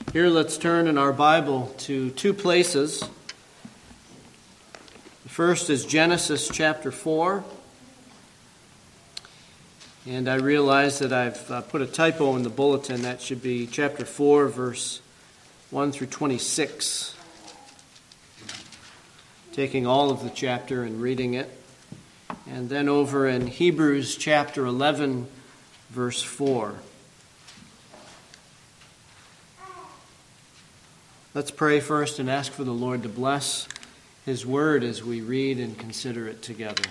Here, let's turn in our Bible to two places. The first is Genesis chapter 4. And I realize that I've put a typo in the bulletin. That should be chapter 4, verse 1 through 26. Taking all of the chapter and reading it. And then over in Hebrews chapter 11, verse 4. Let's pray first and ask for the Lord to bless His word as we read and consider it together.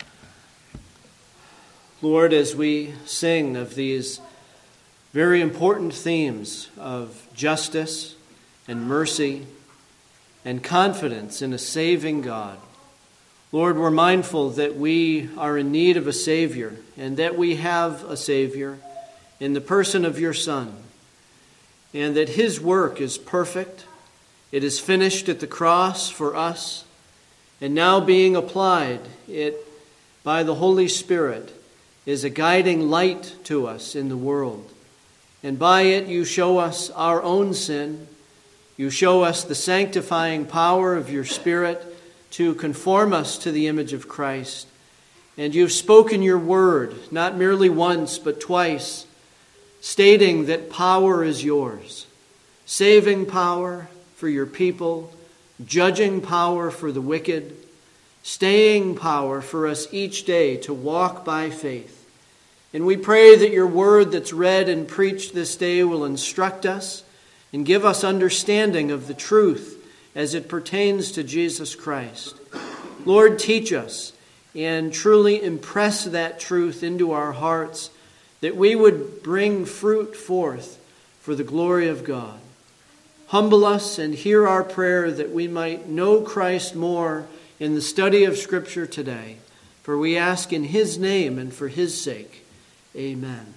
Lord, as we sing of these very important themes of justice and mercy and confidence in a saving God, Lord, we're mindful that we are in need of a Savior and that we have a Savior in the person of your Son, and that His work is perfect. It is finished at the cross for us, and now being applied, it by the Holy Spirit is a guiding light to us in the world. And by it you show us our own sin. You show us the sanctifying power of your Spirit to conform us to the image of Christ. And you've spoken your word, not merely once, but twice, stating that power is yours. Saving power for your people, judging power for the wicked, staying power for us each day to walk by faith. And we pray that your word that's read and preached this day will instruct us and give us understanding of the truth as it pertains to Jesus Christ. Lord, teach us and truly impress that truth into our hearts, that we would bring fruit forth for the glory of God. Humble us and hear our prayer that we might know Christ more in the study of Scripture today. For we ask in His name and for His sake. Amen.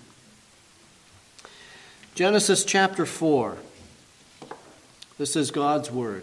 Genesis chapter 4. This is God's word.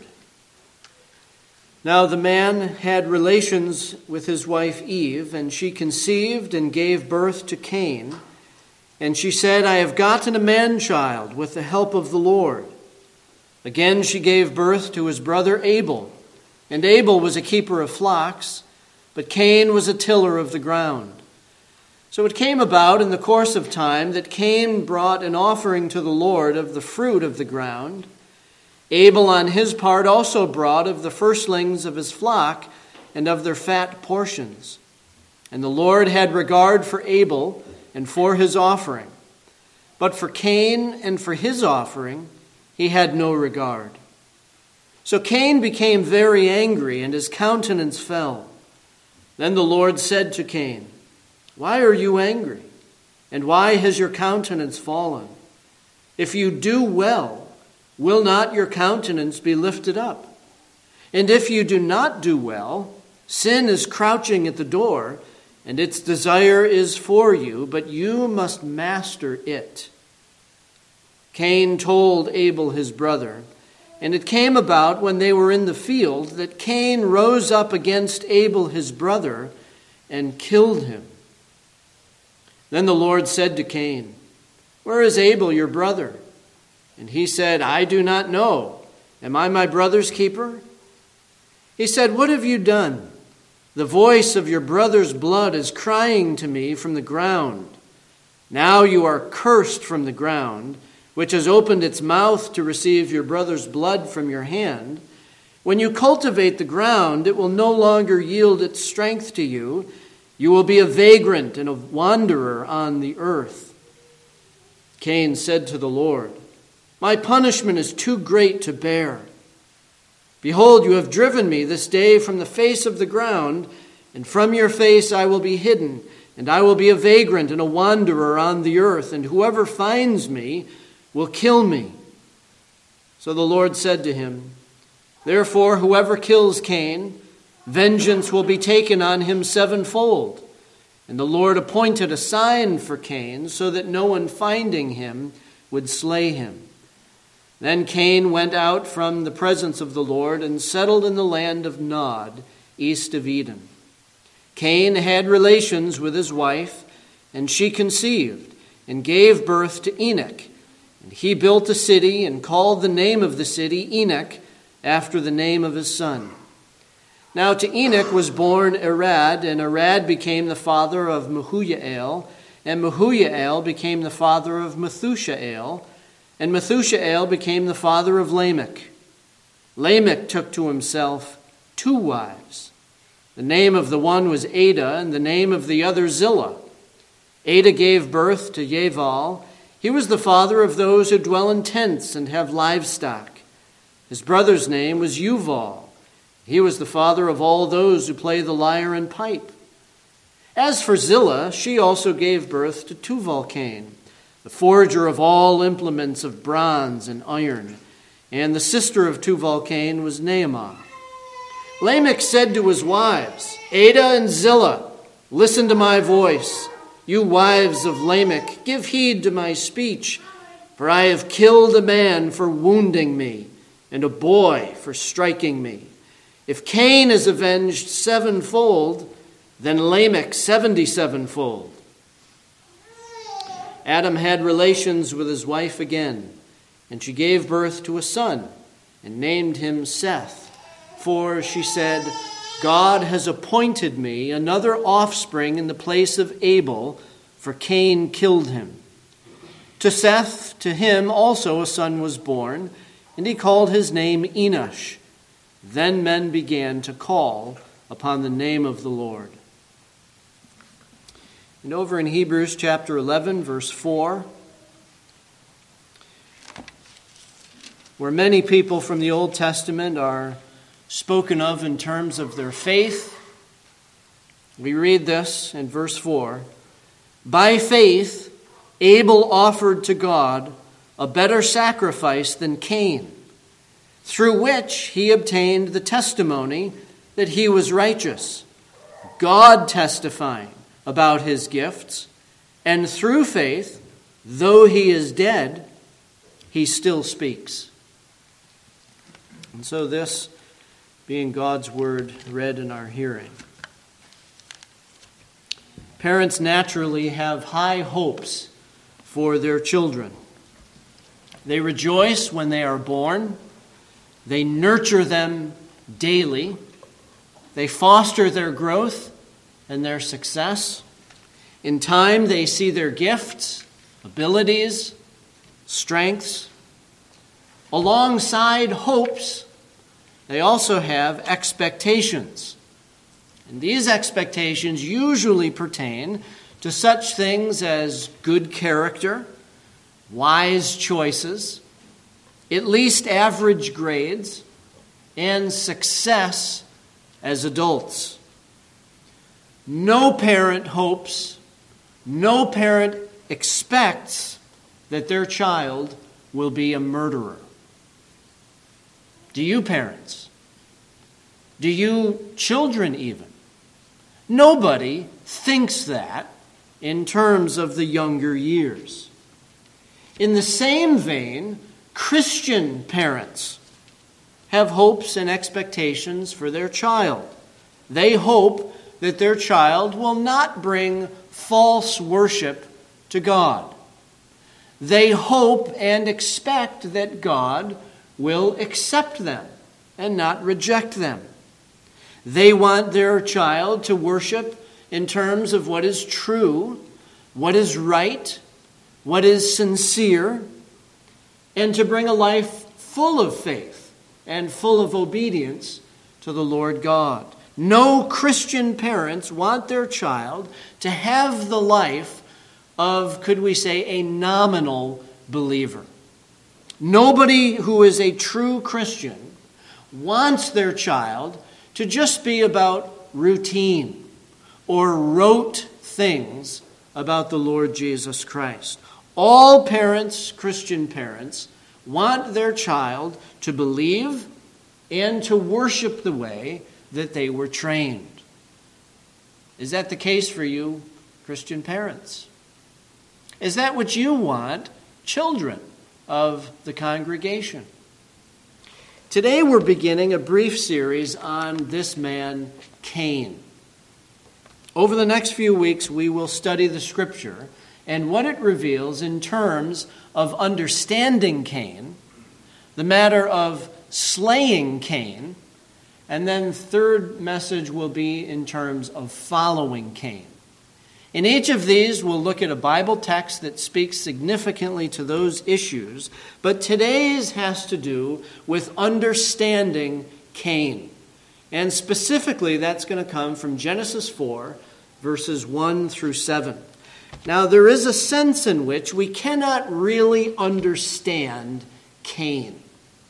Now the man had relations with his wife Eve, and she conceived and gave birth to Cain. And she said, I have gotten a man-child with the help of the Lord. Again she gave birth to his brother Abel. And Abel was a keeper of flocks, but Cain was a tiller of the ground. So it came about in the course of time that Cain brought an offering to the Lord of the fruit of the ground. Abel on his part also brought of the firstlings of his flock and of their fat portions. And the Lord had regard for Abel and for his offering. But for Cain and for his offering he had no regard. So Cain became very angry, and his countenance fell. Then the Lord said to Cain, Why are you angry? And why has your countenance fallen? If you do well, will not your countenance be lifted up? And if you do not do well, sin is crouching at the door, and its desire is for you, but you must master it. Cain told Abel his brother, and it came about when they were in the field that Cain rose up against Abel his brother and killed him. Then the Lord said to Cain, Where is Abel your brother? And he said, I do not know. Am I my brother's keeper? He said, What have you done? The voice of your brother's blood is crying to me from the ground. Now you are cursed from the ground, which has opened its mouth to receive your brother's blood from your hand. When you cultivate the ground, it will no longer yield its strength to you. You will be a vagrant and a wanderer on the earth. Cain said to the Lord, My punishment is too great to bear. Behold, you have driven me this day from the face of the ground, and from your face I will be hidden, and I will be a vagrant and a wanderer on the earth, and whoever finds me will kill me. So the Lord said to him, Therefore, whoever kills Cain, vengeance will be taken on him sevenfold. And the Lord appointed a sign for Cain, so that no one finding him would slay him. Then Cain went out from the presence of the Lord and settled in the land of Nod, east of Eden. Cain had relations with his wife, and she conceived and gave birth to Enoch. And he built a city and called the name of the city Enoch, after the name of his son. Now to Enoch was born Arad, and Arad became the father of Mehujael, and Mehujael became the father of Methushael, and Methushael became the father of Lamech. Lamech took to himself 2 wives. The name of the one was Ada, and the name of the other Zillah. Ada gave birth to Yabal. He was the father of those who dwell in tents and have livestock. His brother's name was Yuval. He was the father of all those who play the lyre and pipe. As for Zillah, she also gave birth to Tubal-Cain, the forger of all implements of bronze and iron, and the sister of Tubal-Cain was Naamah. Lamech said to his wives, Ada and Zillah, listen to my voice. You wives of Lamech, give heed to my speech, for I have killed a man for wounding me, and a boy for striking me. If Cain is avenged 7-fold, then Lamech 77-fold. Adam had relations with his wife again, and she gave birth to a son, and named him Seth. For, she said, God has appointed me another offspring in the place of Abel, for Cain killed him. To Seth, to him also a son was born, and he called his name Enosh. Then men began to call upon the name of the Lord. And over in Hebrews chapter 11, verse 4, where many people from the Old Testament are spoken of in terms of their faith, we read this in verse 4. By faith, Abel offered to God a better sacrifice than Cain, through which he obtained the testimony that he was righteous, God testifying about his gifts, and through faith, though he is dead, he still speaks. And so this being God's word read in our hearing. Parents naturally have high hopes for their children. They rejoice when they are born. They nurture them daily. They foster their growth and their success. In time, they see their gifts, abilities, strengths. Alongside hopes, they also have expectations. And these expectations usually pertain to such things as good character, wise choices, at least average grades, and success as adults. No parent hopes, no parent expects that their child will be a murderer. Do you, parents? Do you, children even? Nobody thinks that in terms of the younger years. In the same vein, Christian parents have hopes and expectations for their child. They hope that their child will not bring false worship to God. They hope and expect that God will accept them and not reject them. They want their child to worship in terms of what is true, what is right, what is sincere, and to bring a life full of faith and full of obedience to the Lord God. No Christian parents want their child to have the life of, could we say, a nominal believer. Nobody who is a true Christian wants their child to just be about routine or rote things about the Lord Jesus Christ. All parents, Christian parents, want their child to believe and to worship the way that they were trained. Is that the case for you, Christian parents? Is that what you want, children of the congregation? Today we're beginning a brief series on this man, Cain. Over the next few weeks, we will study the scripture and what it reveals in terms of understanding Cain, the matter of slaying Cain, and then third message will be in terms of following Cain. In each of these, we'll look at a Bible text that speaks significantly to those issues, but today's has to do with understanding Cain. And specifically, that's going to come from Genesis 4, verses 1 through 7. Now, there is a sense in which we cannot really understand Cain.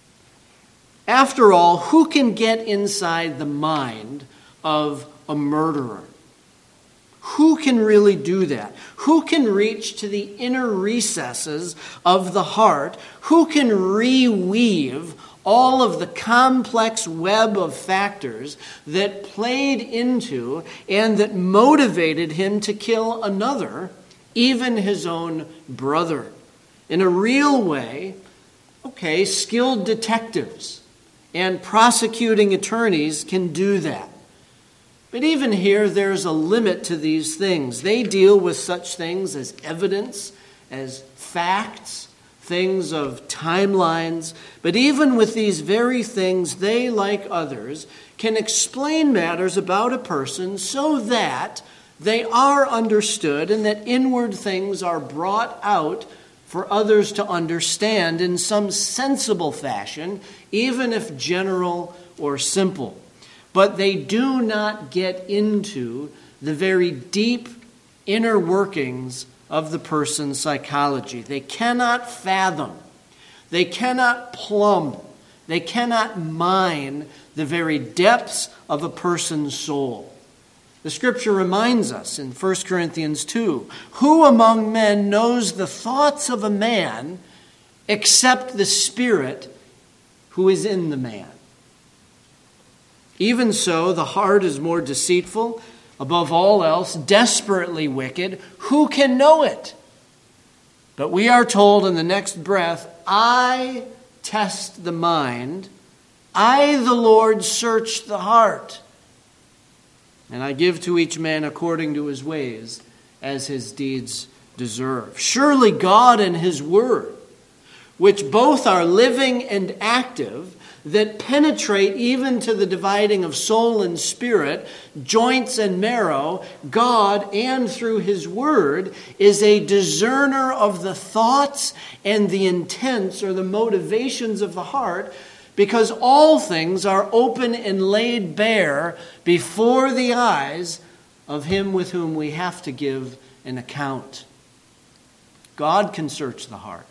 After all, who can get inside the mind of a murderer? Who can really do that? Who can reach to the inner recesses of the heart? Who can reweave all of the complex web of factors that played into and that motivated him to kill another, even his own brother? In a real way, skilled detectives and prosecuting attorneys can do that. But even here, there's a limit to these things. They deal with such things as evidence, as facts, things of timelines. But even with these very things, they, like others, can explain matters about a person so that they are understood and that inward things are brought out for others to understand in some sensible fashion, even if general or simple. But they do not get into the very deep inner workings of the person's psychology. They cannot fathom, they cannot plumb, they cannot mine the very depths of a person's soul. The scripture reminds us in 1 Corinthians 2, who among men knows the thoughts of a man except the spirit who is in the man? Even so, the heart is more deceitful, above all else, desperately wicked. Who can know it? But we are told in the next breath, I test the mind, I, the Lord, search the heart, and I give to each man according to his ways, as his deeds deserve. Surely God and his word, which both are living and active, that penetrate even to the dividing of soul and spirit, joints and marrow, God, and through his word, is a discerner of the thoughts and the intents or the motivations of the heart, because all things are open and laid bare before the eyes of him with whom we have to give an account. God can search the heart.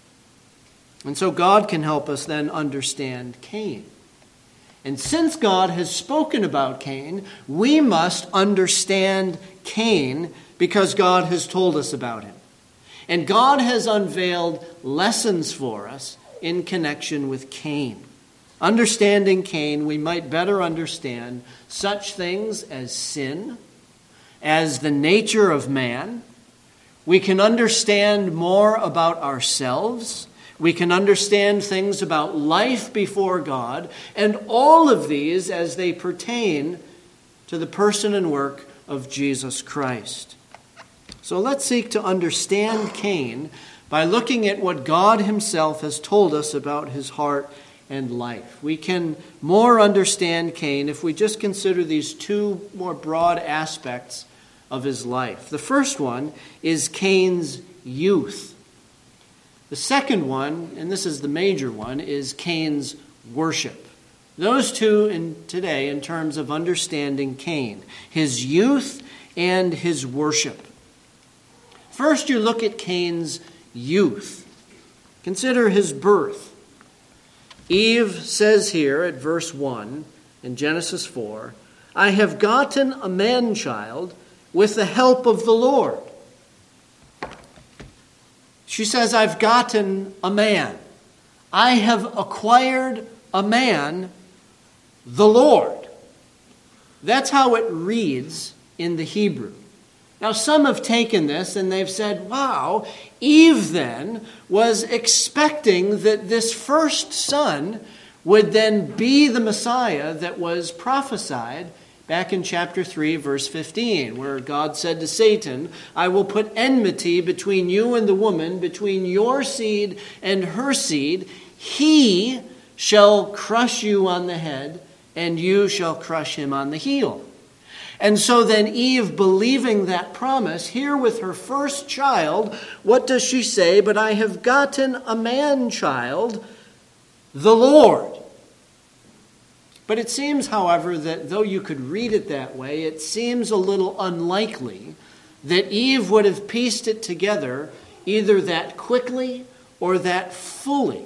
And so God can help us then understand Cain. And since God has spoken about Cain, we must understand Cain because God has told us about him. And God has unveiled lessons for us in connection with Cain. Understanding Cain, we might better understand such things as sin, as the nature of man. We can understand more about ourselves. We can understand things about life before God, and all of these as they pertain to the person and work of Jesus Christ. So let's seek to understand Cain by looking at what God himself has told us about his heart and life. We can more understand Cain if we just consider these two more broad aspects of his life. The first one is Cain's youth. The second one, and this is the major one, is Cain's worship. Those two today in terms of understanding Cain, his youth and his worship. First, you look at Cain's youth. Consider his birth. Eve says here at verse 1 in Genesis 4, I have gotten a man-child with the help of the Lord. She says, I've gotten a man. I have acquired a man, the Lord. That's how it reads in the Hebrew. Now, some have taken this and they've said, wow, Eve then was expecting that this first son would then be the Messiah that was prophesied back in chapter 3, verse 15, where God said to Satan, I will put enmity between you and the woman, between your seed and her seed. He shall crush you on the head, and you shall crush him on the heel. And so then Eve, believing that promise, here with her first child, what does she say? But I have gotten a man-child, the Lord. But it seems, however, that though you could read it that way, it seems a little unlikely that Eve would have pieced it together either that quickly or that fully.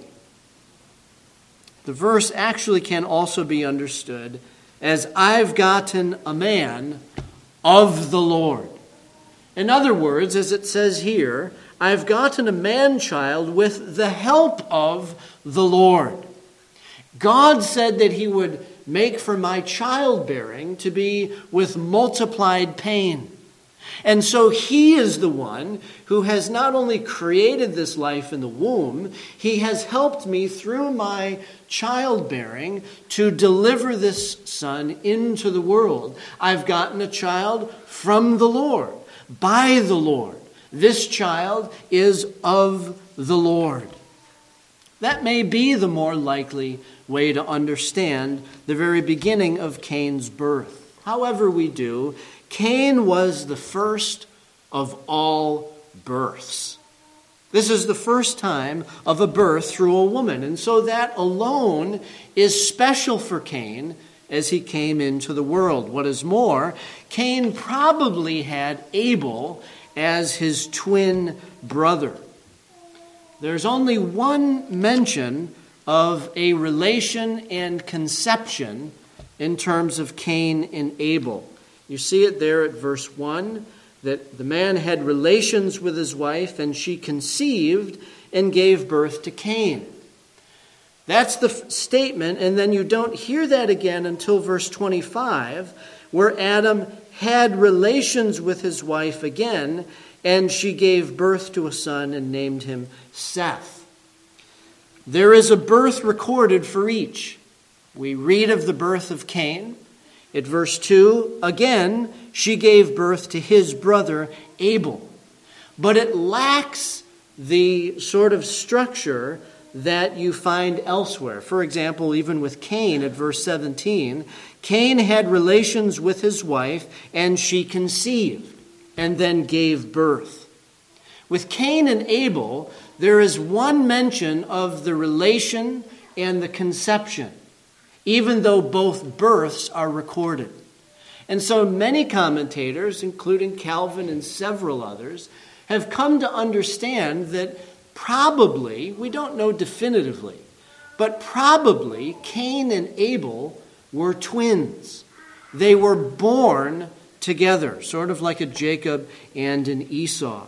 The verse actually can also be understood as I've gotten a man of the Lord. In other words, as it says here, I've gotten a man-child with the help of the Lord. God said that he would make for my childbearing to be with multiplied pain. And so he is the one who has not only created this life in the womb, he has helped me through my childbearing to deliver this son into the world. I've gotten a child from the Lord, by the Lord. This child is of the Lord. That may be the more likely way to understand the very beginning of Cain's birth. However we do, Cain was the first of all births. This is the first time of a birth through a woman, and so that alone is special for Cain as he came into the world. What is more, Cain probably had Abel as his twin brother. There's only one mention of a relation and conception in terms of Cain and Abel. You see it there at verse 1, that the man had relations with his wife, and she conceived and gave birth to Cain. That's the statement, and then you don't hear that again until verse 25, where Adam had relations with his wife again, and she gave birth to a son and named him Seth. There is a birth recorded for each. We read of the birth of Cain. At verse 2, again, she gave birth to his brother Abel. But it lacks the sort of structure that you find elsewhere. For example, even with Cain at verse 17, Cain had relations with his wife, and she conceived and then gave birth. With Cain and Abel, there is one mention of the relation and the conception, even though both births are recorded. And so many commentators, including Calvin and several others, have come to understand that probably, we don't know definitively, but probably Cain and Abel were twins. They were born together, sort of like a Jacob and an Esau.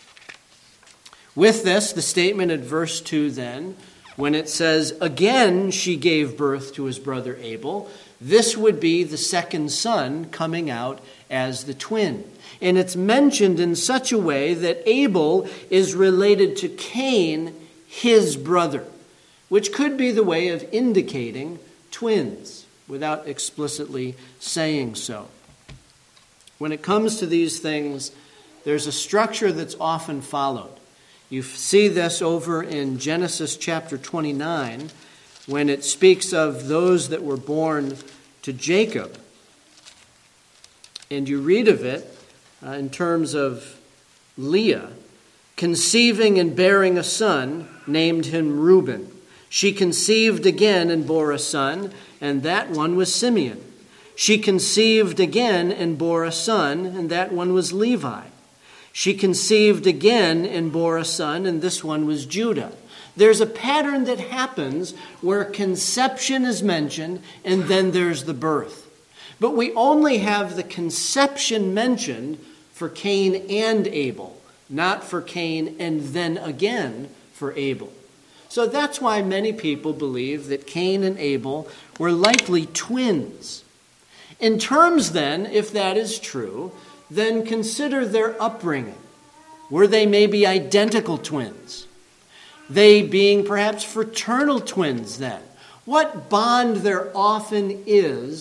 With this, the statement at verse 2 then, when it says, again she gave birth to his brother Abel, this would be the second son coming out as the twin. And it's mentioned in such a way that Abel is related to Cain, his brother, which could be the way of indicating twins without explicitly saying so. When it comes to these things, there's a structure that's often followed. You see this over in Genesis chapter 29 when it speaks of those that were born to Jacob. And you read of it in terms of Leah conceiving and bearing a son, named him Reuben. She conceived again and bore a son, and that one was Simeon. She conceived again and bore a son, and that one was Levi. She conceived again and bore a son, and this one was Judah. There's a pattern that happens where conception is mentioned, and then there's the birth. But we only have the conception mentioned for Cain and Abel, not for Cain and then again for Abel. So that's why many people believe that Cain and Abel were likely twins. In terms then, if that is true, then consider their upbringing. Were they maybe identical twins? They being perhaps fraternal twins then? What bond there often is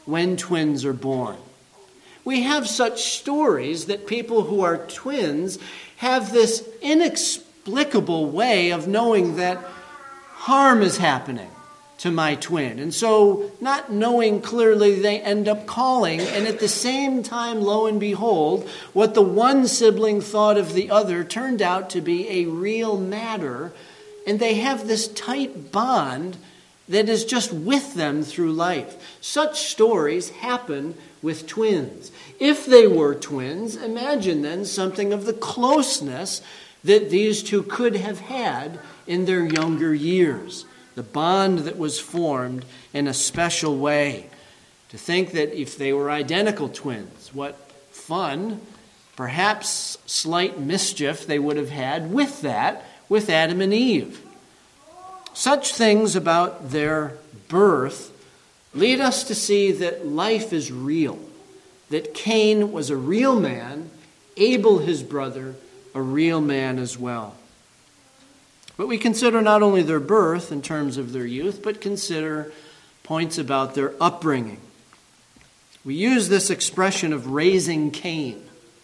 when twins are born. We have such stories that people who are twins have this inexplicable way of knowing that harm is happening to my twin. And so, not knowing clearly, they end up calling. And at the same time, lo and behold, what the one sibling thought of the other turned out to be a real matter. And they have this tight bond that is just with them through life. Such stories happen with twins. If they were twins, imagine then something of the closeness that these two could have had in their younger years. The bond that was formed in a special way. To think that if they were identical twins, what fun, perhaps slight mischief they would have had with that, with Adam and Eve. Such things about their birth lead us to see that life is real, that Cain was a real man, Abel, his brother, a real man as well. But we consider not only their birth in terms of their youth, but consider points about their upbringing. We use this expression of raising Cain.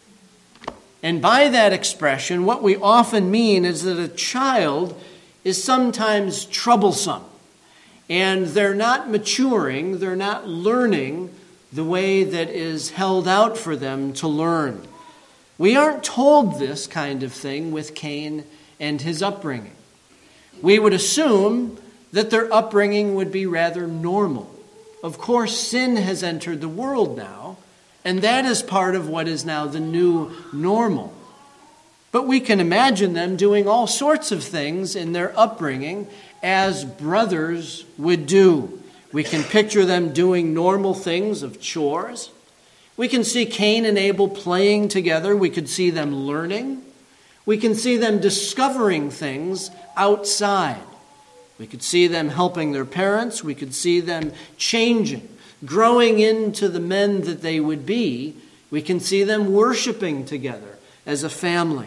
And by that expression, what we often mean is that a child is sometimes troublesome. And they're not maturing, they're not learning the way that is held out for them to learn. We aren't told this kind of thing with Cain and his upbringing. We would assume that their upbringing would be rather normal. Of course, sin has entered the world now, and that is part of what is now the new normal. But we can imagine them doing all sorts of things in their upbringing as brothers would do. We can picture them doing normal things of chores. We can see Cain and Abel playing together. We could see them learning. We can see them discovering things outside. We could see them helping their parents. We could see them changing, growing into the men that they would be. We can see them worshiping together as a family.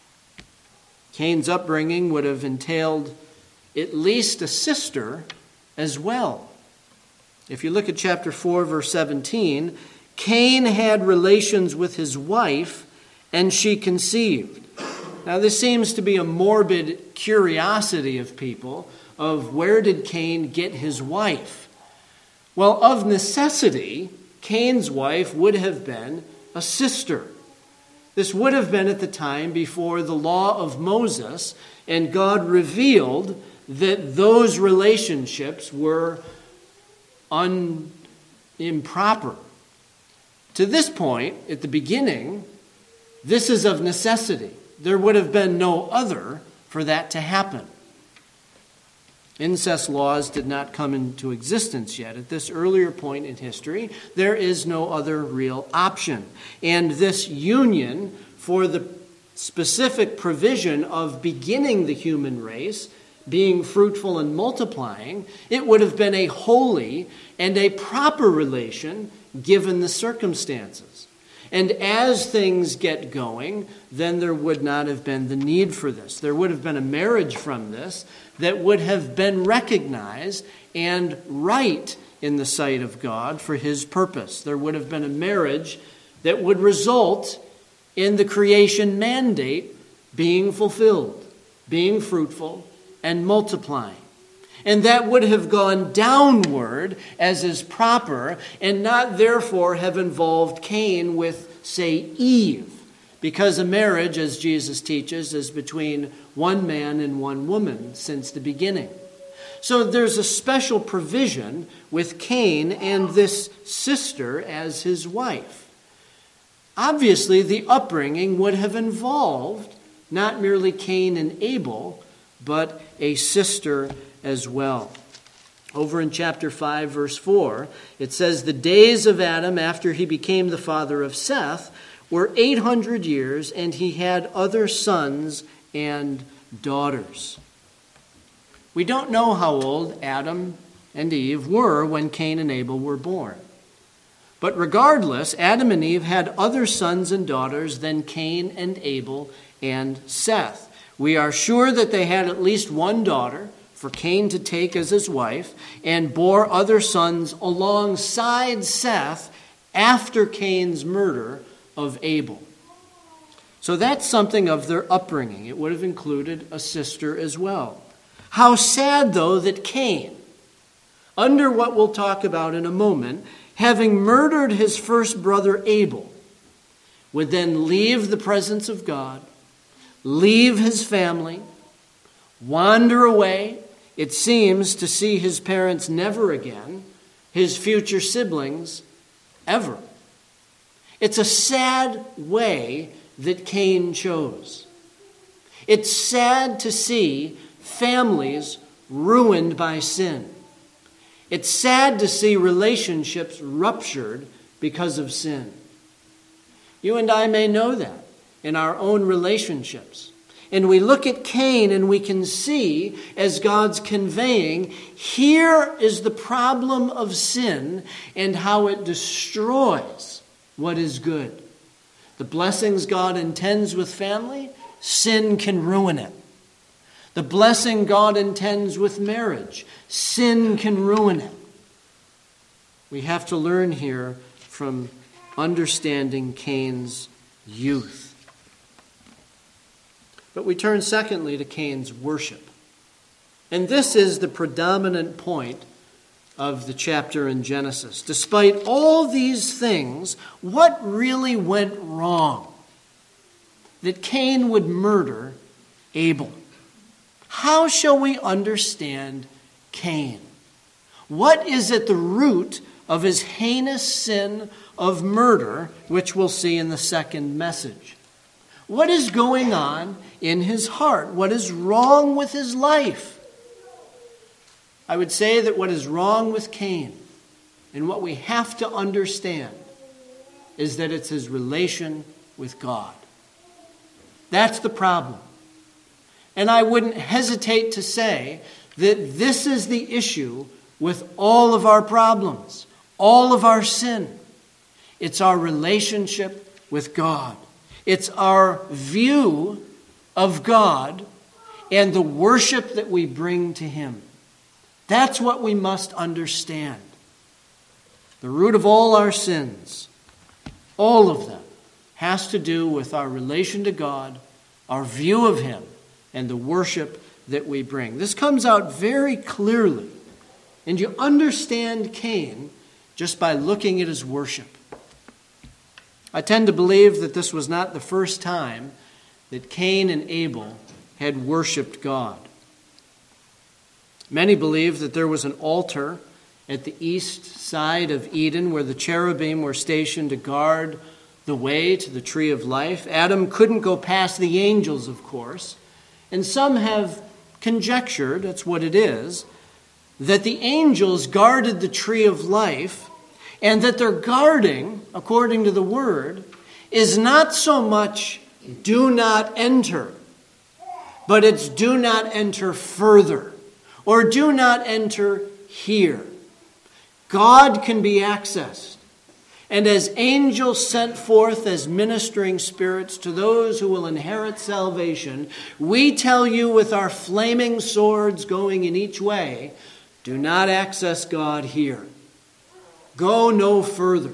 Cain's upbringing would have entailed at least a sister as well. If you look at chapter 4, verse 17, Cain had relations with his wife, and she conceived. Now, this seems to be a morbid curiosity of people of where did Cain get his wife? Well, of necessity, Cain's wife would have been a sister. This would have been at the time before the law of Moses, and God revealed that those relationships were improper. To this point, at the beginning, this is of necessity. There would have been no other for that to happen. Incest laws did not come into existence yet. At this earlier point in history, there is no other real option. And this union for the specific provision of beginning the human race, being fruitful and multiplying, it would have been a holy and a proper relation given the circumstances. And as things get going, then there would not have been the need for this. There would have been a marriage from this that would have been recognized and right in the sight of God for his purpose. There would have been a marriage that would result in the creation mandate being fulfilled, being fruitful and multiplying. And that would have gone downward as is proper and not therefore have involved Cain with, say, Eve. Because a marriage, as Jesus teaches, is between one man and one woman since the beginning. So there's a special provision with Cain and this sister as his wife. Obviously, the upbringing would have involved not merely Cain and Abel, but a sister as well. Over in chapter 5, verse 4, it says, "The days of Adam after he became the father of Seth were 800 years, and he had other sons and daughters." We don't know how old Adam and Eve were when Cain and Abel were born. But regardless, Adam and Eve had other sons and daughters than Cain and Abel and Seth. We are sure that they had at least one daughter for Cain to take as his wife, and bore other sons alongside Seth after Cain's murder of Abel. So that's something of their upbringing. It would have included a sister as well. How sad, though, that Cain, under what we'll talk about in a moment, having murdered his first brother Abel, would then leave the presence of God, leave his family, wander away, it seems, to see his parents never again, his future siblings ever. It's a sad way that Cain chose. It's sad to see families ruined by sin. It's sad to see relationships ruptured because of sin. You and I may know that in our own relationships. And we look at Cain and we can see, as God's conveying, here is the problem of sin and how it destroys what is good. The blessings God intends with family, sin can ruin it. The blessing God intends with marriage, sin can ruin it. We have to learn here from understanding Cain's youth. But we turn secondly to Cain's worship. And this is the predominant point of the chapter in Genesis. Despite all these things, what really went wrong? That Cain would murder Abel. How shall we understand Cain? What is at the root of his heinous sin of murder, which we'll see in the second message? What is going on in his heart? What is wrong with his life? I would say that what is wrong with Cain, and what we have to understand, is that it's his relation with God. That's the problem. And I wouldn't hesitate to say that this is the issue with all of our problems, all of our sin. It's our relationship with God. It's our view of God and the worship that we bring to Him. That's what we must understand. The root of all our sins, all of them, has to do with our relation to God, our view of Him, and the worship that we bring. This comes out very clearly, and you understand Cain just by looking at his worship. I tend to believe that this was not the first time that Cain and Abel had worshipped God. Many believe that there was an altar at the east side of Eden where the cherubim were stationed to guard the way to the tree of life. Adam couldn't go past the angels, of course. And some have conjectured, that's what it is, that the angels guarded the tree of life, and that their guarding, according to the word, is not so much do not enter, but it's do not enter further, or do not enter here. God can be accessed. And as angels sent forth as ministering spirits to those who will inherit salvation, we tell you with our flaming swords going in each way, do not access God here. Go no further.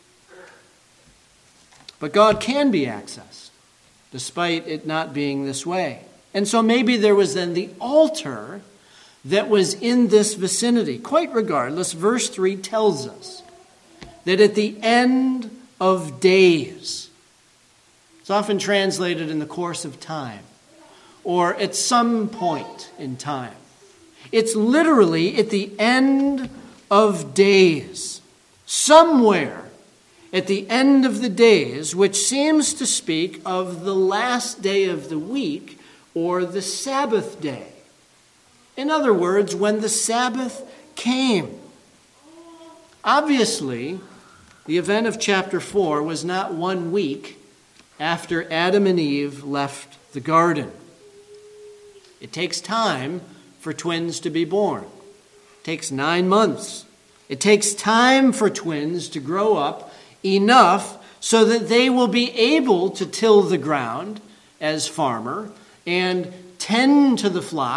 But God can be accessed, despite it not being this way. And so maybe there was then the altar that was in this vicinity. Quite regardless, verse 3 tells us that at the end of days, it's often translated in the course of time, or at some point in time. It's literally at the end of days, somewhere at the end of the days, which seems to speak of the last day of the week or the Sabbath day. In other words, when the Sabbath came. Obviously, the event of chapter 4 was not 1 week after Adam and Eve left the garden. It takes time for twins to be born. It takes 9 months. It takes time for twins to grow up enough so that they will be able to till the ground as farmer and tend to the flock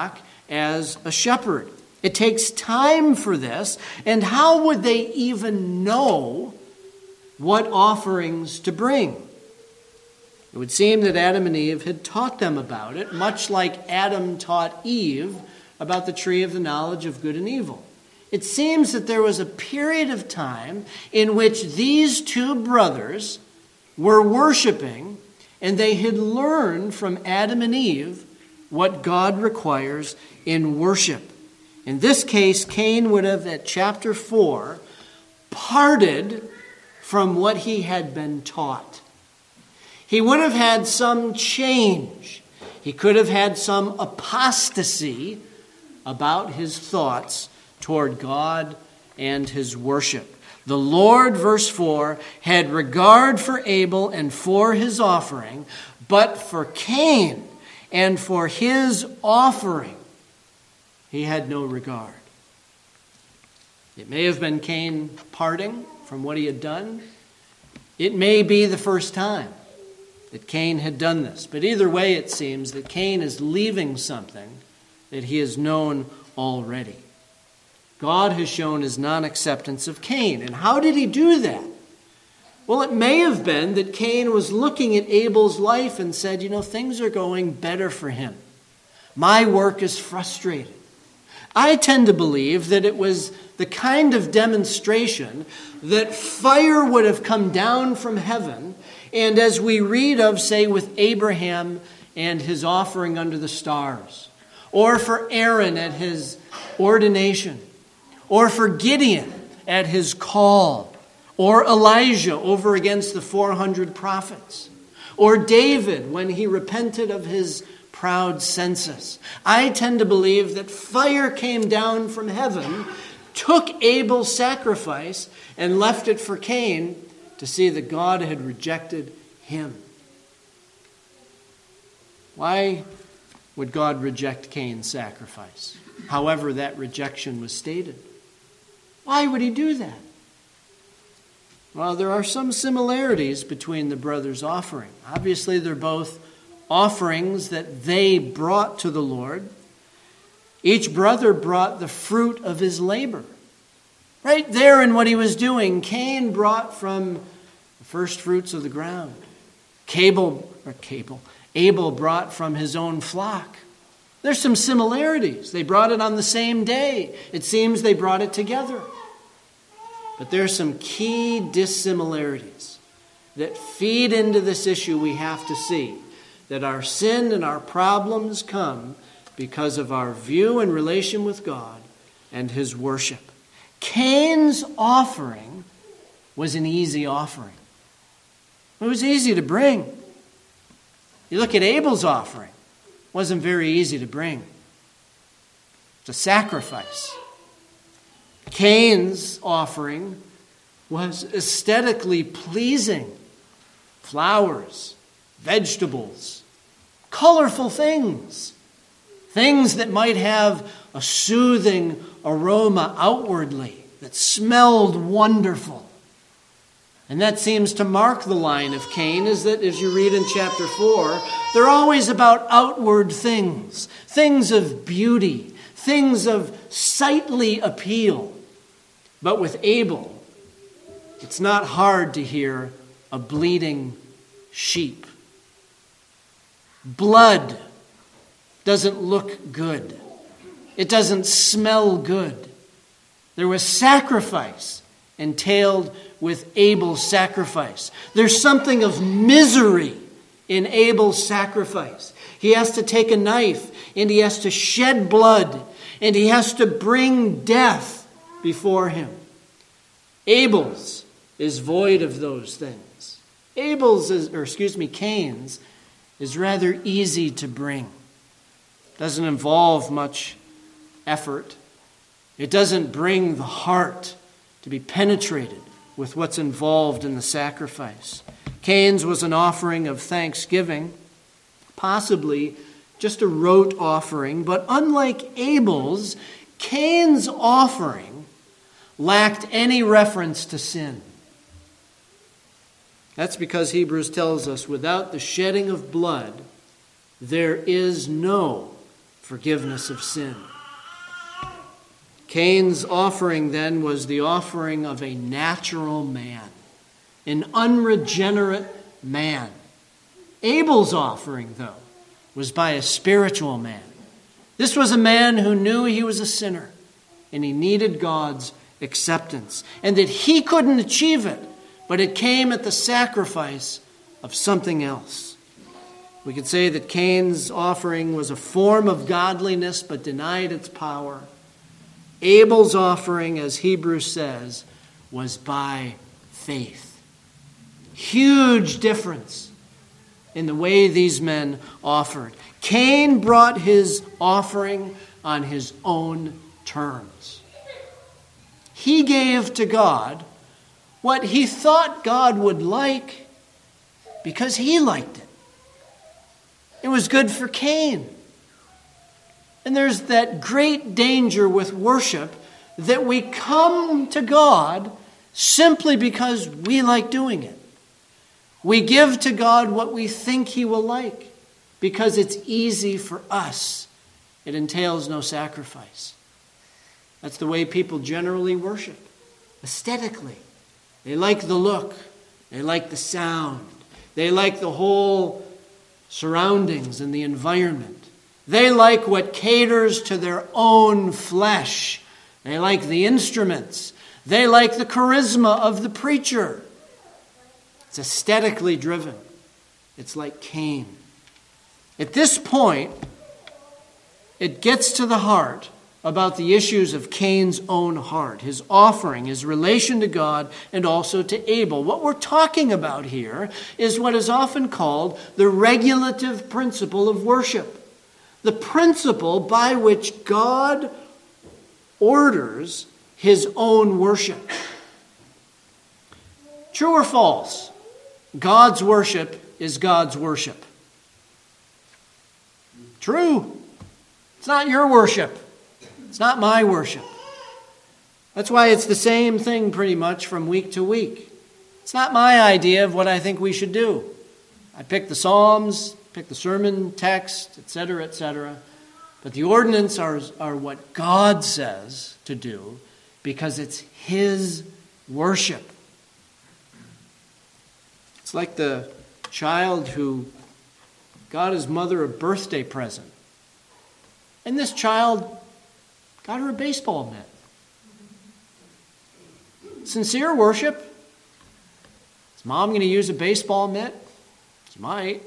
as a shepherd. It takes time for this, and how would they even know what offerings to bring? It would seem that Adam and Eve had taught them about it, much like Adam taught Eve about the tree of the knowledge of good and evil. It seems that there was a period of time in which these two brothers were worshiping, and they had learned from Adam and Eve what God requires in worship. In this case, Cain would have, at chapter 4, parted from what he had been taught. He would have had some change. He could have had some apostasy about his thoughts toward God and his worship. The Lord, verse 4, had regard for Abel and for his offering, but for Cain and for his offering he had no regard. It may have been Cain parting from what he had done. It may be the first time that Cain had done this. But either way, it seems that Cain is leaving something that he has known already. God has shown his non-acceptance of Cain. And how did he do that? Well, it may have been that Cain was looking at Abel's life and said, things are going better for him. My work is frustrated. I tend to believe that it was the kind of demonstration that fire would have come down from heaven, and as we read of, say, with Abraham and his offering under the stars, or for Aaron at his ordination, or for Gideon at his call, or Elijah over against the 400 prophets, or David when he repented of his proud census. I tend to believe that fire came down from heaven, took Abel's sacrifice, and left it for Cain to see that God had rejected him. Why would God reject Cain's sacrifice? However that rejection was stated. Why would he do that? Well, there are some similarities between the brothers' offering. Obviously, they're both offerings that they brought to the Lord. Each brother brought the fruit of his labor. Right there in what he was doing, Cain brought from the first fruits of the ground. Abel brought from his own flock. There's some similarities. They brought it on the same day. It seems they brought it together. But there's some key dissimilarities that feed into this issue we have to see. That our sin and our problems come because of our view and relation with God and his worship. Cain's offering was an easy offering. It was easy to bring. You look at Abel's offering. It wasn't very easy to bring. It's a sacrifice. Cain's offering was aesthetically pleasing. Flowers, vegetables, colorful things. Things that might have a soothing aroma outwardly, that smelled wonderful. And that seems to mark the line of Cain, is that as you read in chapter 4, they're always about outward things, things of beauty, things of sightly appeal. But with Abel, it's not hard to hear a bleating sheep. Blood doesn't look good. It doesn't smell good. There was sacrifice entailed with Abel's sacrifice. There's something of misery in Abel's sacrifice. He has to take a knife, and he has to shed blood, and he has to bring death before him. Abel's is void of those things. Cain's is rather easy to bring. Doesn't involve much effort. It doesn't bring the heart to be penetrated with what's involved in the sacrifice. Cain's was an offering of thanksgiving, possibly just a rote offering, but unlike Abel's, Cain's offering lacked any reference to sin. That's because Hebrews tells us, without the shedding of blood, there is no forgiveness of sins. Cain's offering then was the offering of a natural man, an unregenerate man. Abel's offering, though, was by a spiritual man. This was a man who knew he was a sinner and he needed God's acceptance, and that he couldn't achieve it, but it came at the sacrifice of something else. We could say that Cain's offering was a form of godliness but denied its power. Abel's offering, as Hebrews says, was by faith. Huge difference in the way these men offered. Cain brought his offering on his own terms. He gave to God what he thought God would like because he liked it. It was good for Cain. And there's that great danger with worship that we come to God simply because we like doing it. We give to God what we think he will like because it's easy for us. It entails no sacrifice. That's the way people generally worship, aesthetically. They like the look. They like the sound. They like the whole surroundings and the environment. They like what caters to their own flesh. They like the instruments. They like the charisma of the preacher. It's aesthetically driven. It's like Cain. At this point, it gets to the heart about the issues of Cain's own heart, his offering, his relation to God, and also to Abel. What we're talking about here is what is often called the regulative principle of worship. The principle by which God orders his own worship. True or false? God's worship is God's worship. True. It's not your worship. It's not my worship. That's why it's the same thing pretty much from week to week. It's not my idea of what I think we should do. I pick the Psalms, pick the sermon text, etc., etc. But the ordinance are what God says to do because it's his worship. It's like the child who got his mother a birthday present. And this child got her a baseball mitt. Sincere worship. Is mom going to use a baseball mitt? She might.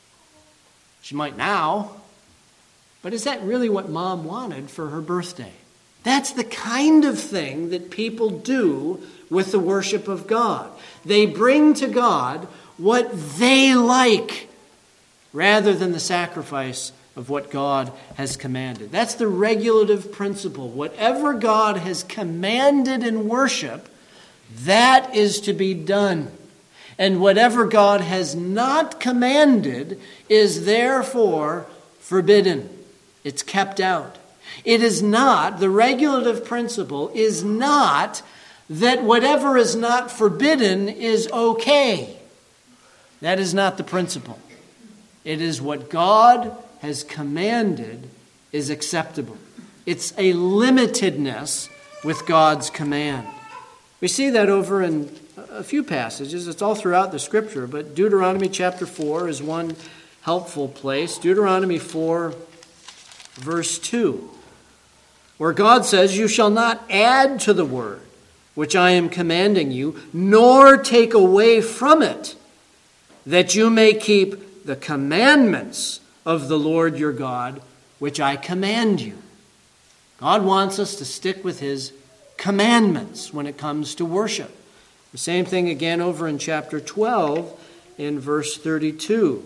She might now. But is that really what mom wanted for her birthday? That's the kind of thing that people do with the worship of God. They bring to God what they like rather than the sacrifice of what God has commanded. That's the regulative principle. Whatever God has commanded in worship, that is to be done. And whatever God has not commanded is therefore forbidden. It's kept out. It is not, the regulative principle is not that whatever is not forbidden is okay. That is not the principle. It is what God has commanded is acceptable. It's a limitedness with God's command. We see that over in a few passages. It's all throughout the Scripture, but Deuteronomy chapter 4 is one helpful place. Deuteronomy 4, verse 2, where God says, "You shall not add to the word which I am commanding you, nor take away from it, that you may keep the commandments of the Lord your God, which I command you." God wants us to stick with his commandments when it comes to worship. The same thing again over in chapter 12 in verse 32.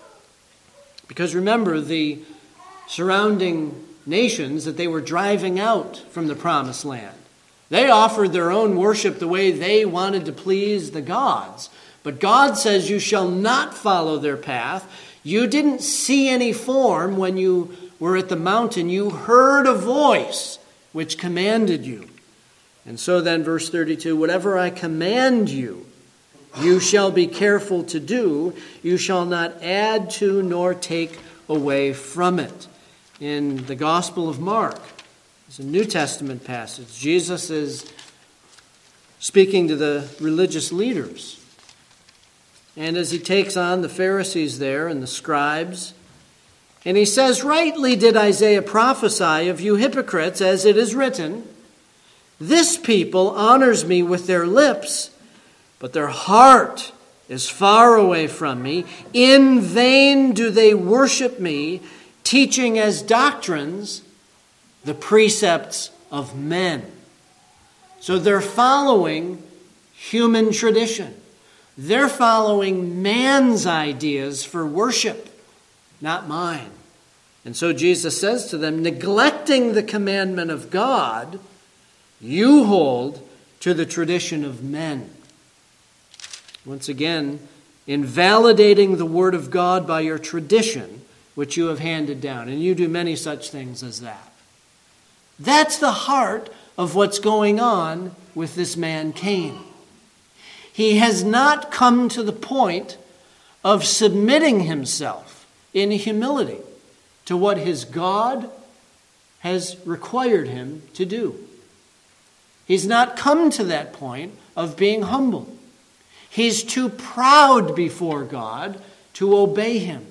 Because remember, the surrounding nations that they were driving out from the promised land, they offered their own worship the way they wanted to please the gods. But God says you shall not follow their path. You didn't see any form when you were at the mountain. You heard a voice which commanded you. And so then, verse 32, "Whatever I command you, you shall be careful to do. You shall not add to nor take away from it." In the Gospel of Mark, It's a New Testament passage. Jesus is speaking to the religious leaders. And as he takes on the Pharisees there and the scribes, and he says, "Rightly did Isaiah prophesy of you hypocrites, as it is written, 'This people honors me with their lips, but their heart is far away from me. In vain do they worship me, teaching as doctrines the precepts of men.'" So they're following human tradition. They're following man's ideas for worship, not mine. And so Jesus says to them, neglecting the commandment of God, you hold to the tradition of men. Once again, invalidating the word of God by your tradition, which you have handed down. And you do many such things as that. That's the heart of what's going on with this man Cain. He has not come to the point of submitting himself in humility to what his God has required him to do. He's not come to that point of being humble. He's too proud before God to obey him.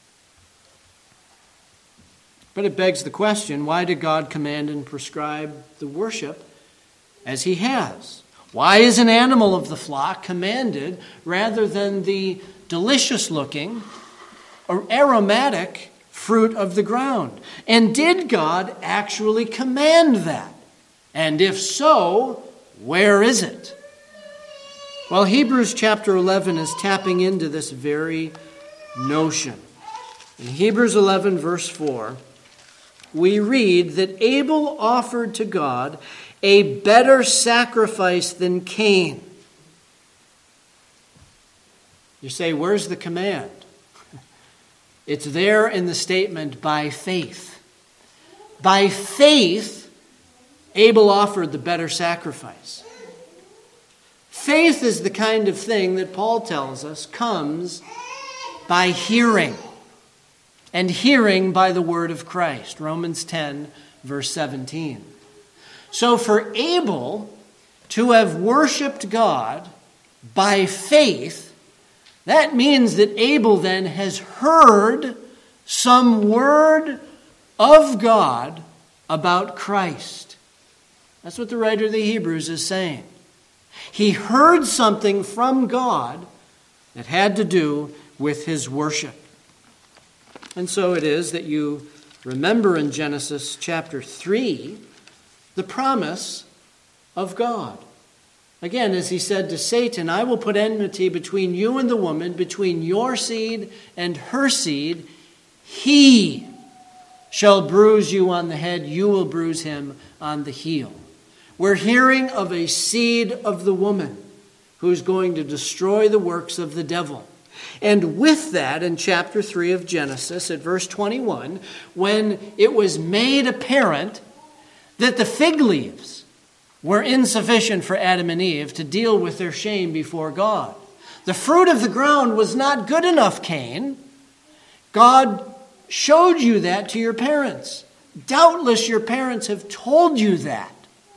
But it begs the question, why did God command and prescribe the worship as he has? Why is an animal of the flock commanded rather than the delicious-looking or aromatic fruit of the ground? And did God actually command that? And if so, where is it? Well, Hebrews chapter 11 is tapping into this very notion. In Hebrews 11, verse 4, we read that Abel offered to God a better sacrifice than Cain. You say, where's the command? It's there in the statement, by faith. By faith, Abel offered the better sacrifice. Faith is the kind of thing that Paul tells us comes by hearing. And hearing by the word of Christ. Romans 10, verse 17. So for Abel to have worshiped God by faith, that means that Abel then has heard some word of God about Christ. That's what the writer of the Hebrews is saying. He heard something from God that had to do with his worship. And so it is that you remember in Genesis chapter 3 the promise of God. Again, as he said to Satan, I will put enmity between you and the woman, between your seed and her seed. He shall bruise you on the head, you will bruise him on the heel. We're hearing of a seed of the woman who's going to destroy the works of the devil. And with that, in chapter 3 of Genesis, at verse 21, when it was made apparent that the fig leaves were insufficient for Adam and Eve to deal with their shame before God. The fruit of the ground was not good enough, Cain. God showed you that to your parents. Doubtless your parents have told you that.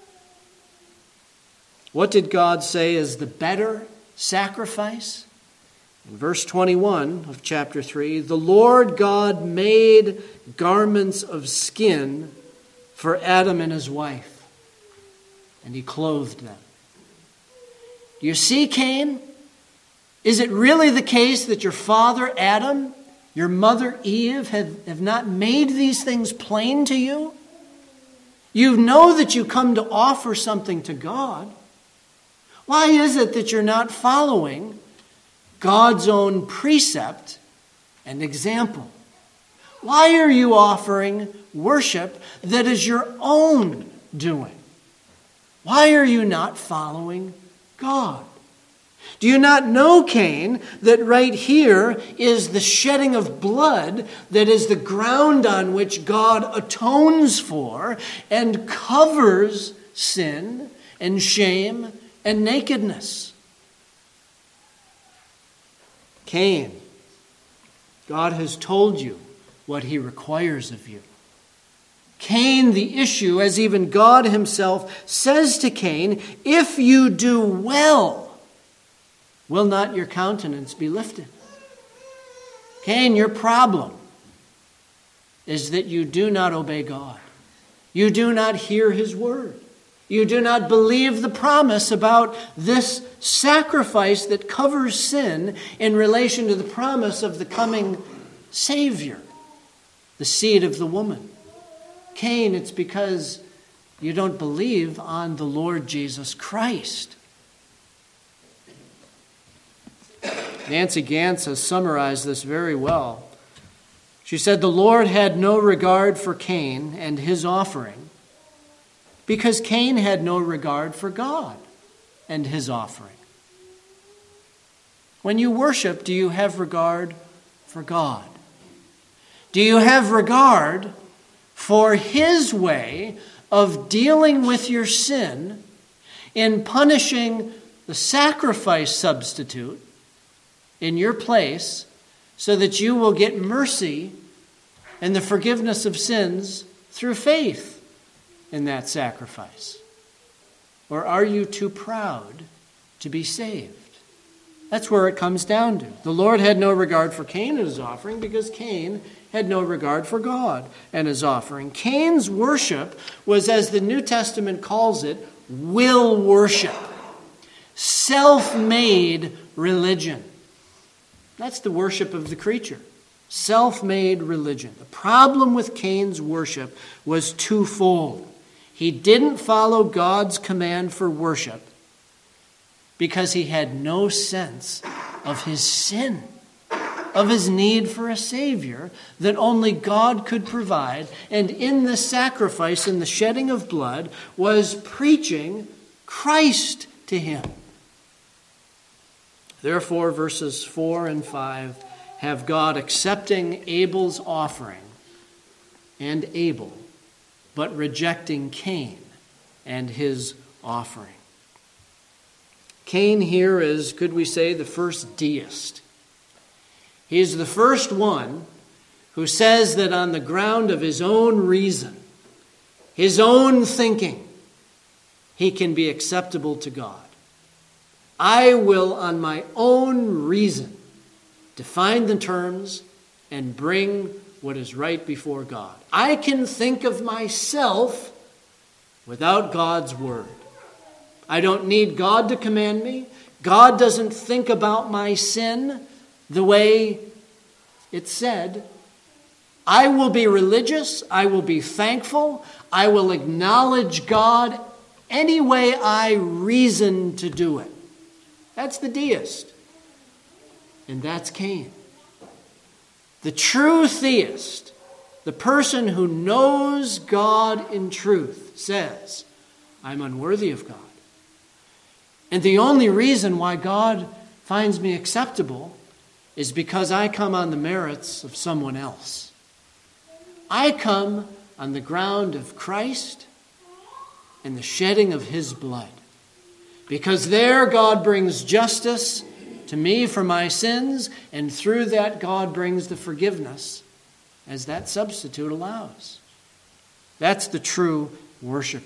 What did God say is the better sacrifice? In verse 21 of chapter 3, the Lord God made garments of skin for Adam and his wife, and he clothed them. Do you see, Cain? Is it really the case that your father Adam, your mother Eve have not made these things plain to you? You know that you come to offer something to God. Why is it that you're not following God's own precept and example? Why are you offering worship that is your own doing? Why are you not following God? Do you not know, Cain, that right here is the shedding of blood that is the ground on which God atones for and covers sin and shame and nakedness? Cain, God has told you what he requires of you. Cain, the issue, as even God himself says to Cain, if you do well, will not your countenance be lifted? Cain, your problem is that you do not obey God. You do not hear his word. You do not believe the promise about this sacrifice that covers sin in relation to the promise of the coming Savior, the seed of the woman. Cain, it's because you don't believe on the Lord Jesus Christ. Nancy Gantz has summarized this very well. She said, the Lord had no regard for Cain and his offering because Cain had no regard for God and his offering. When you worship, do you have regard for God? Do you have regard for his way of dealing with your sin in punishing the sacrifice substitute in your place so that you will get mercy and the forgiveness of sins through faith in that sacrifice? Or are you too proud to be saved? That's where it comes down to. The Lord had no regard for Cain and his offering because Cain had no regard for God and his offering. Cain's worship was, as the New Testament calls it, will worship. Self-made religion. That's the worship of the creature. Self-made religion. The problem with Cain's worship was twofold. He didn't follow God's command for worship because he had no sense of his sin, of his need for a Savior that only God could provide. And in the sacrifice and the shedding of blood was preaching Christ to him. Therefore, verses 4 and 5 have God accepting Abel's offering and Abel, but rejecting Cain and his offering. Cain here is, could we say, the first deist. He's the first one who says that on the ground of his own reason, his own thinking, he can be acceptable to God. I will, on my own reason, define the terms and bring what is right before God. I can think of myself without God's word. I don't need God to command me. God doesn't think about my sin the way it said. I will be religious. I will be thankful. I will acknowledge God any way I reason to do it. That's the deist. And that's Cain. The true theist, the person who knows God in truth, says, I'm unworthy of God. And the only reason why God finds me acceptable is because I come on the merits of someone else. I come on the ground of Christ and the shedding of his blood. Because there God brings justice to me for my sins, and through that God brings the forgiveness as that substitute allows. That's the true worshiper.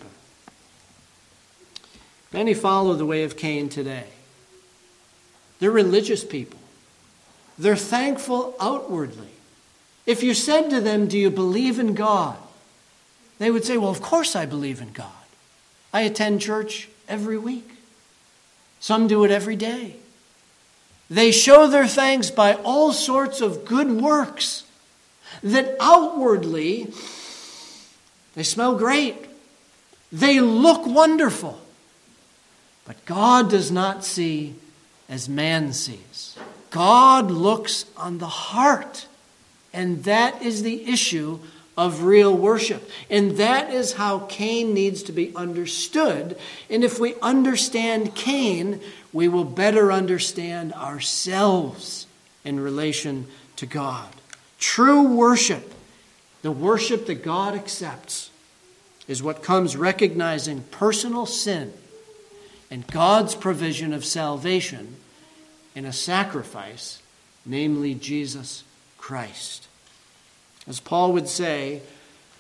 Many follow the way of Cain today. They're religious people. They're thankful outwardly. If you said to them, do you believe in God? They would say, well, of course I believe in God. I attend church every week. Some do it every day. They show their thanks by all sorts of good works that outwardly they smell great. They look wonderful. But God does not see as man sees. God looks on the heart. And that is the issue of real worship. And that is how Cain needs to be understood. And if we understand Cain, we will better understand ourselves in relation to God. True worship, the worship that God accepts, is what comes recognizing personal sin and God's provision of salvation in a sacrifice, namely Jesus Christ. As Paul would say,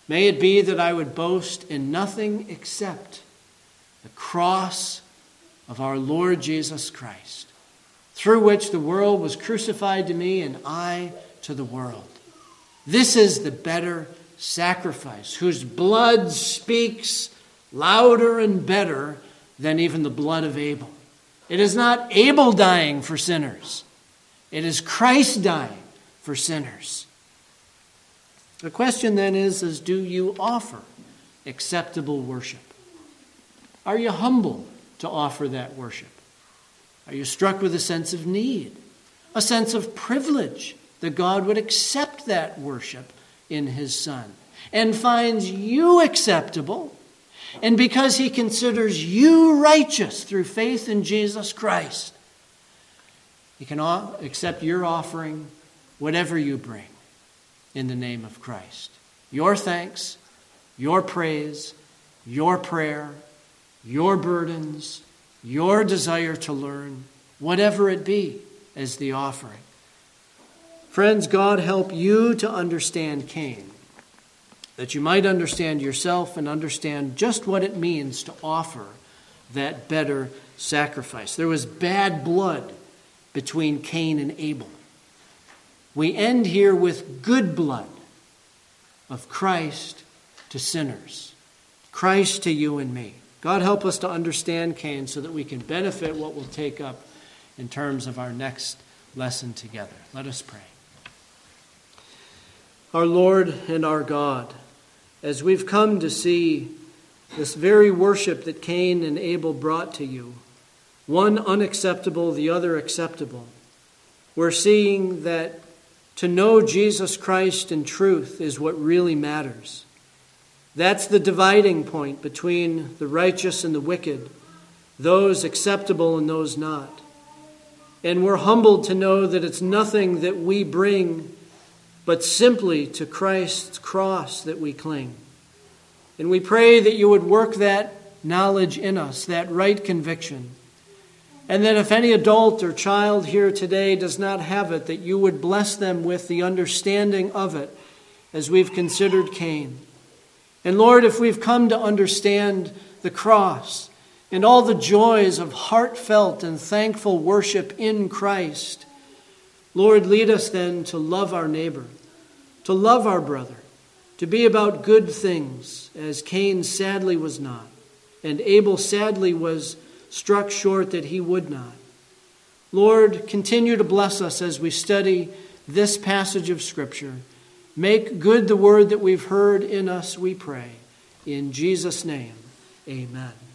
May it be that I would boast in nothing except the cross of our Lord Jesus Christ, through which the world was crucified to me and I to the world. This is the better sacrifice, whose blood speaks louder and better than even the blood of Abel. It is not Abel dying for sinners. It is Christ dying for sinners. The question then is do you offer acceptable worship? Are you humble to offer that worship? Are you struck with a sense of need, a sense of privilege that God would accept that worship in his Son and finds you acceptable, and because he considers you righteous through faith in Jesus Christ, he can accept your offering, whatever you bring, in the name of Christ. Your thanks, your praise, your prayer, your burdens, your desire to learn, whatever it be, as the offering. Friends, God help you to understand Cain, that you might understand yourself and understand just what it means to offer that better sacrifice. There was bad blood between Cain and Abel. We end here with good blood of Christ to sinners, Christ to you and me. God help us to understand Cain so that we can benefit what we'll take up in terms of our next lesson together. Let us pray. Our Lord and our God, as we've come to see this very worship that Cain and Abel brought to you, one unacceptable, the other acceptable, we're seeing that to know Jesus Christ in truth is what really matters. That's the dividing point between the righteous and the wicked, those acceptable and those not. And we're humbled to know that it's nothing that we bring, but simply to Christ's cross that we cling. And we pray that you would work that knowledge in us, that right conviction. And that if any adult or child here today does not have it, that you would bless them with the understanding of it as we've considered Cain. And Lord, if we've come to understand the cross and all the joys of heartfelt and thankful worship in Christ, Lord, lead us then to love our neighbor, to love our brother, to be about good things, as Cain sadly was not, and Abel sadly was struck short that he would not. Lord, continue to bless us as we study this passage of Scripture. Make good the word that we've heard in us, we pray. In Jesus' name, amen.